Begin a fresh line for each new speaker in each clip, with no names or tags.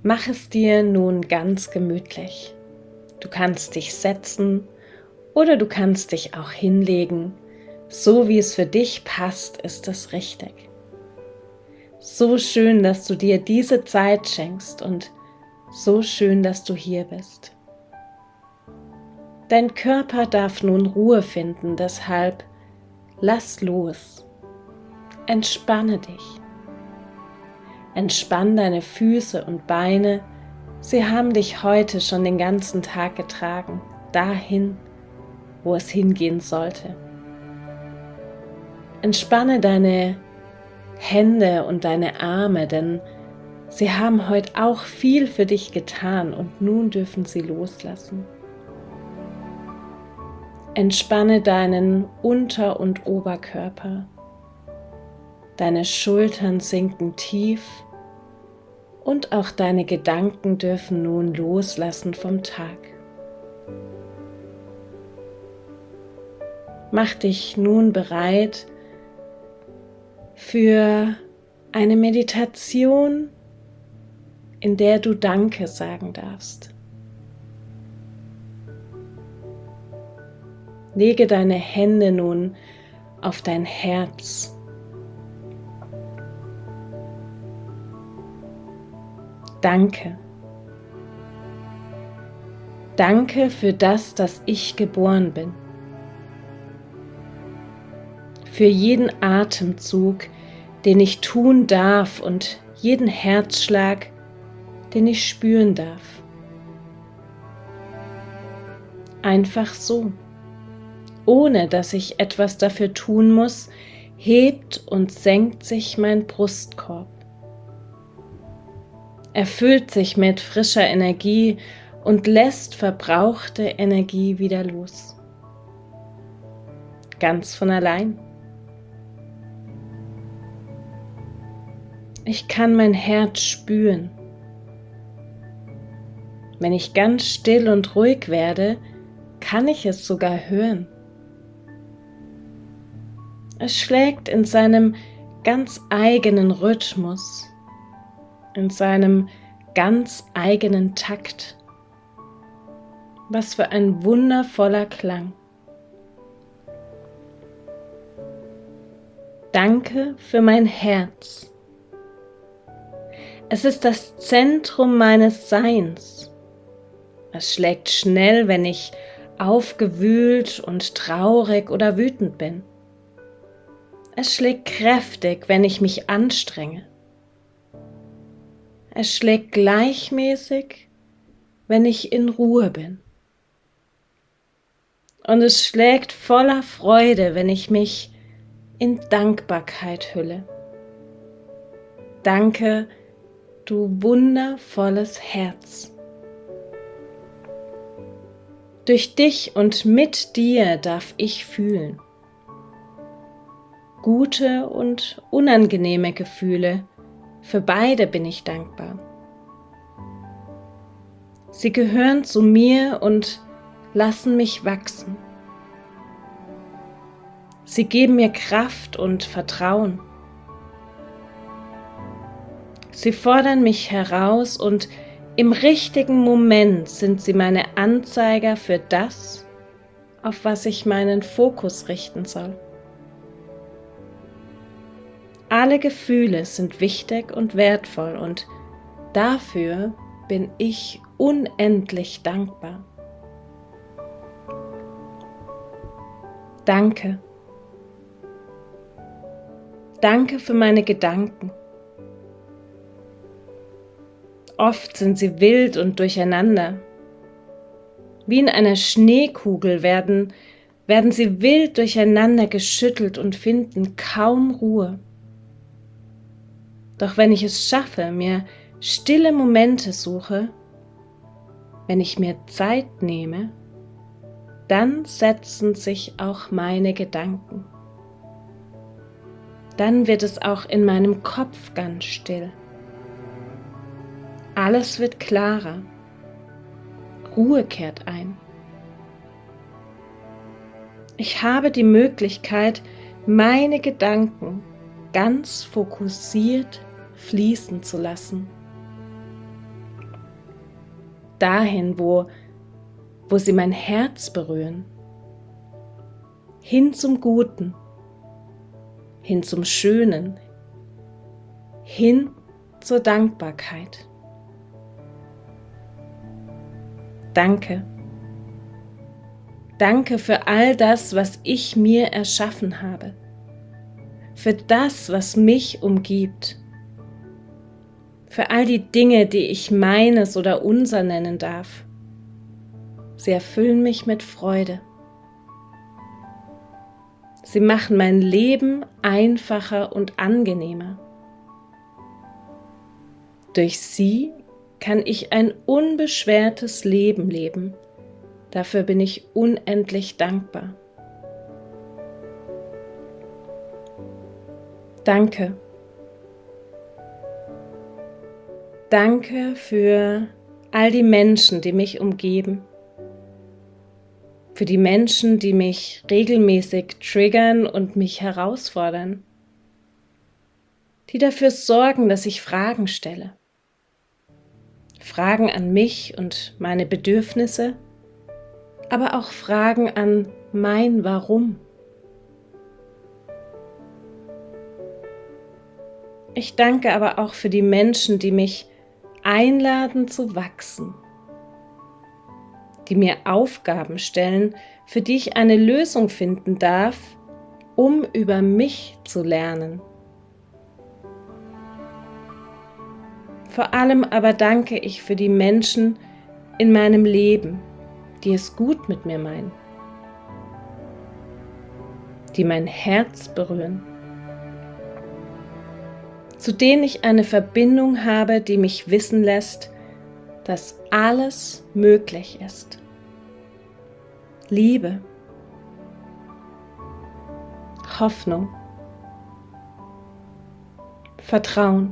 Mach es dir nun ganz gemütlich. Du kannst dich setzen oder du kannst dich auch hinlegen. So wie es für dich passt, ist es richtig. So schön, dass du dir diese Zeit schenkst und so schön, dass du hier bist. Dein Körper darf nun Ruhe finden, deshalb lass los. Entspanne dich. Entspann deine Füße und Beine. Sie haben dich heute schon den ganzen Tag getragen, dahin, wo es hingehen sollte. Entspanne deine Hände und deine Arme, denn sie haben heute auch viel für dich getan und nun dürfen sie loslassen. Entspanne deinen Unter- und Oberkörper. Deine Schultern sinken tief und auch deine Gedanken dürfen nun loslassen vom Tag. Mach dich nun bereit für eine Meditation, in der du Danke sagen darfst. Lege deine Hände nun auf dein Herz. Danke. Danke für das, dass ich geboren bin. Für jeden Atemzug, den ich tun darf und jeden Herzschlag, den ich spüren darf. Einfach so. Ohne dass ich etwas dafür tun muss, hebt und senkt sich mein Brustkorb. Er füllt sich mit frischer Energie und lässt verbrauchte Energie wieder los. Ganz von allein. Ich kann mein Herz spüren. Wenn ich ganz still und ruhig werde, kann ich es sogar hören. Es schlägt in seinem ganz eigenen Rhythmus, in seinem ganz eigenen Takt. Was für ein wundervoller Klang. Danke für mein Herz. Es ist das Zentrum meines Seins. Es schlägt schnell, wenn ich aufgewühlt und traurig oder wütend bin. Es schlägt kräftig, wenn ich mich anstrenge. Es schlägt gleichmäßig, wenn ich in Ruhe bin. Und es schlägt voller Freude, wenn ich mich in Dankbarkeit hülle. Danke, du wundervolles Herz. Durch dich und mit dir darf ich fühlen. Gute und unangenehme Gefühle, für beide bin ich dankbar. Sie gehören zu mir und lassen mich wachsen. Sie geben mir Kraft und Vertrauen. Sie fordern mich heraus und im richtigen Moment sind sie meine Anzeiger für das, auf was ich meinen Fokus richten soll. Alle Gefühle sind wichtig und wertvoll und dafür bin ich unendlich dankbar. Danke. Danke für meine Gedanken. Oft sind sie wild und durcheinander. Wie in einer Schneekugel werden sie wild durcheinander geschüttelt und finden kaum Ruhe. Doch wenn ich es schaffe, mir stille Momente suche, wenn ich mir Zeit nehme, dann setzen sich auch meine Gedanken. Dann wird es auch in meinem Kopf ganz still. Alles wird klarer. Ruhe kehrt ein. Ich habe die Möglichkeit, meine Gedanken ganz fokussiert fließen zu lassen. dahin, wo sie mein Herz berühren. Hin zum Guten, hin zum Schönen, hin zur Dankbarkeit. Danke. Danke für all das, was ich mir erschaffen habe. Für das, was mich umgibt. Für all die Dinge, die ich meines oder unser nennen darf. Sie erfüllen mich mit Freude. Sie machen mein Leben einfacher und angenehmer. Durch sie kann ich ein unbeschwertes Leben leben. Dafür bin ich unendlich dankbar. Danke. Danke für all die Menschen, die mich umgeben. Für die Menschen, die mich regelmäßig triggern und mich herausfordern. Die dafür sorgen, dass ich Fragen stelle. Fragen an mich und meine Bedürfnisse, aber auch Fragen an mein Warum. Ich danke aber auch für die Menschen, die mich einladen zu wachsen, die mir Aufgaben stellen, für die ich eine Lösung finden darf, um über mich zu lernen. Vor allem aber danke ich für die Menschen in meinem Leben, die es gut mit mir meinen, die mein Herz berühren, zu denen ich eine Verbindung habe, die mich wissen lässt, dass alles möglich ist. Liebe, Hoffnung, Vertrauen,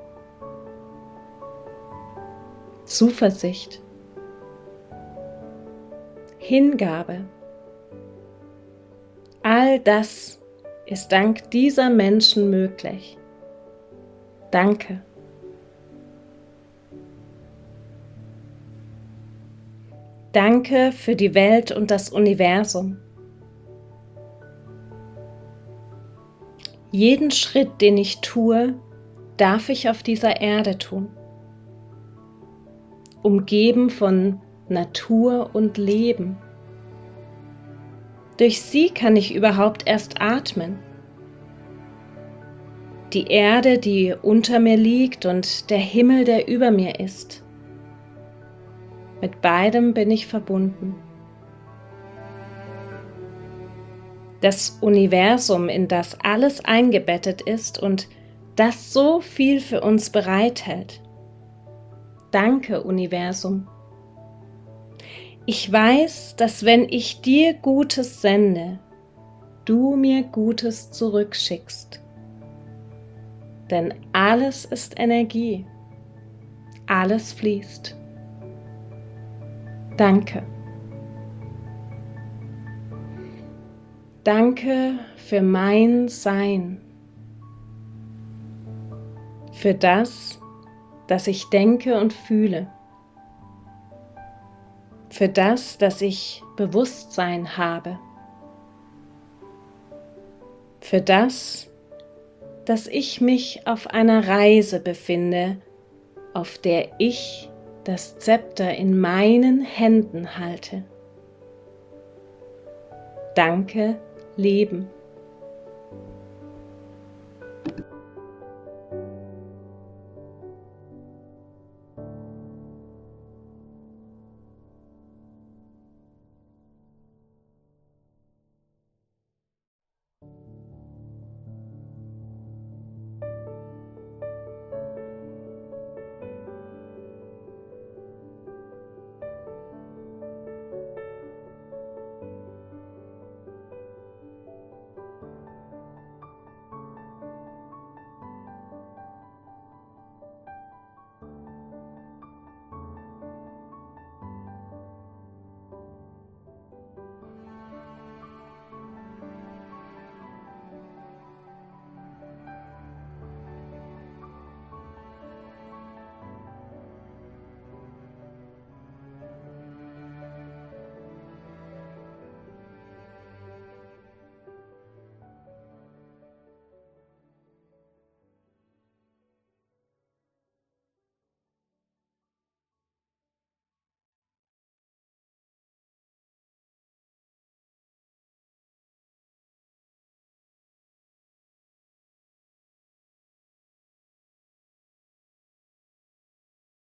Zuversicht, Hingabe. All das ist dank dieser Menschen möglich. Danke. Danke für die Welt und das Universum. Jeden Schritt, den ich tue, darf ich auf dieser Erde tun. Umgeben von Natur und Leben. Durch sie kann ich überhaupt erst atmen. Die Erde, die unter mir liegt, und der Himmel, der über mir ist. Mit beidem bin ich verbunden. Das Universum, in das alles eingebettet ist und das so viel für uns bereithält. Danke, Universum. Ich weiß, dass wenn ich dir Gutes sende, du mir Gutes zurückschickst. Denn alles ist Energie. Alles fließt. Danke. Danke für mein Sein. Für das, dass ich denke und fühle. Für das, dass ich Bewusstsein habe. Für das, dass ich mich auf einer Reise befinde, auf der ich das Zepter in meinen Händen halte. Danke, Leben.